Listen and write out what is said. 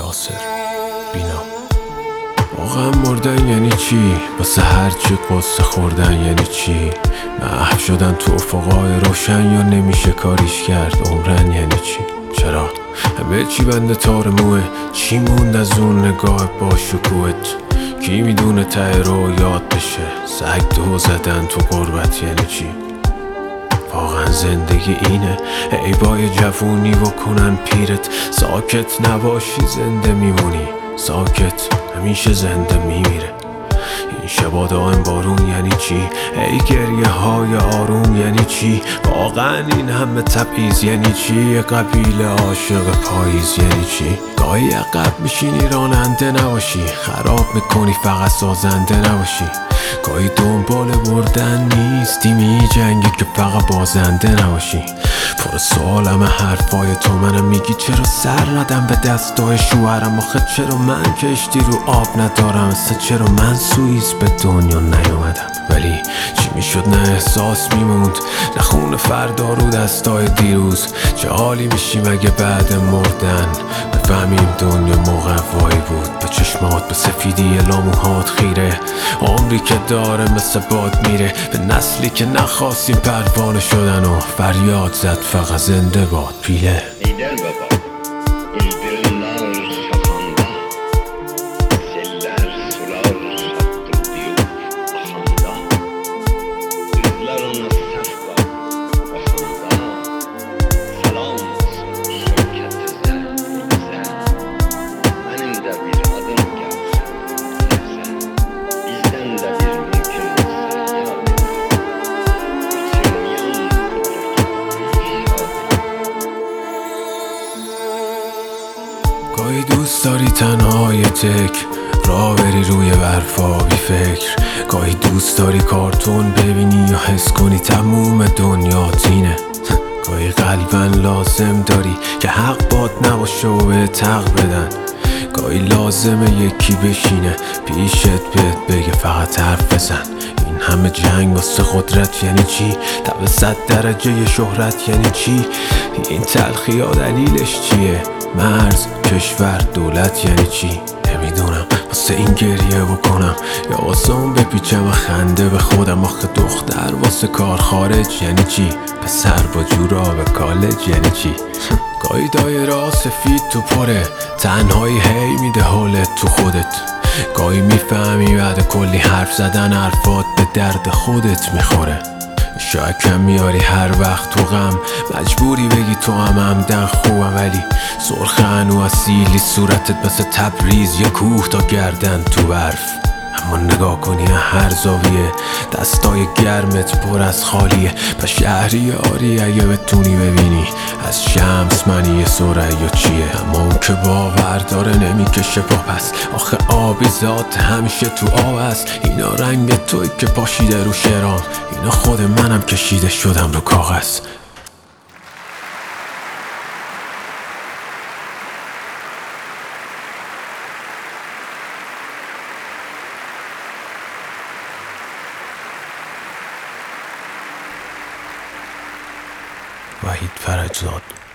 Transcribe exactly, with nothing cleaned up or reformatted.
یاسر بینا. واقعا مردن یعنی چی؟ واسه هرچی قصه خوردن یعنی چی؟ محو شدن تو افقای روشن یا نمیشه کاریش کرد؟ عمرن یعنی چی؟ چرا؟ همه چی بنده تار موه؟ چی موند از اون نگاه با شکوهت؟ کی میدونه ته رو یاد بشه؟ سگ دو زدن تو غربت یعنی چی؟ واقعا زندگی اینه؟ ای بای جوونی بکنن پیرت، ساکت نباشی زنده میمونی، ساکت همیشه زنده میمیره. این شبا دائم بارون یعنی چی؟ ای گریه های آروم یعنی چی؟ واقعا این همه تبعیض یعنی چی؟ قبیله عاشق پاییز یعنی چی؟ گاهی عقب میشینی راننده نباشی، خراب میکنی فقط سازنده نباشی. گاهی دنبال بردن نیستی، می جنگی که فقط بازنده نباشی. پر سوالم حرفای تو، منم میگی چرا سر ندم به دستای شوهرم؟ آخه چرا من کشتی رو آب ندارم؟ اصلا چرا من سوئیس به دنیا نیومدم؟ ولی چی میشد نه احساس میموند، نه خون فردا رو دستای دیروز. چه حالی میشیم اگه بعد مردن بفهمیم دنیا مقوایی بود؟ به چشمات به سفیدی لاموهات خیره، عمری که داره مثل باد میره. به نسلی که نخواستیم پروانه شدن و فریاد زد فقط زنده باد پیله. Lider baba, ildirimler şafanda, seller sular sattı diyor ahanda. Yüzlerine sefka vafanda, selam olsun şirketize bize. Benim de bir adım gelse bize, bizden de bir mümkün olsa ya گاهی دوست داری تنهای تک راه بری روی برفا بی فکر، گاهی دوست داری کارتون ببینی یا حس کنی تموم دنیا تینه. گاهی قلبن لازم داری که حق باد نباشه و به تق بدن، گاهی لازمه یکی بشینه پیشت بهت بگه فقط حرف بزن. این همه جنگ واسه قدرت یعنی چی؟ تا به صد درجه شهرت یعنی چی؟ این تلخی ها دلیلش چیه؟ مرز، کشور، دولت یعنی چی؟ نمیدونم واسه این گریه بکنم یا واسه اون بپیچم و خنده به خودم. آخه دختر واسه کار خارج یعنی چی؟ پسر با جورا به کالج یعنی چی؟ گاهی دایره سفید تو پره، تنهایی هی میده حالت تو خودت. گاهی میفهمی بعد کلی حرف زدن حرفات به درد خودت میخوره. شاید کم میاری هر وقت تو غم، مجبوری بگی تو هم همدن خوبم، ولی سرخ هنو اصیلی صورتت مثل تبریز یا کوه تا گردن تو برف. اما نگاه کنی هر زاویه دستای گرمت پر از خالیه. پس شهری آری اگه بتونی ببینی از شمس منی ثریا چیه؟ اما اون که باور داره نمیکشه پا پس، آخه آبی ذات همیشه تو آب است. اینا رنگ توی که پاشیده رو شرام، اینا خود منم کشیده شدم رو کاغذ. وحید فرجزاد.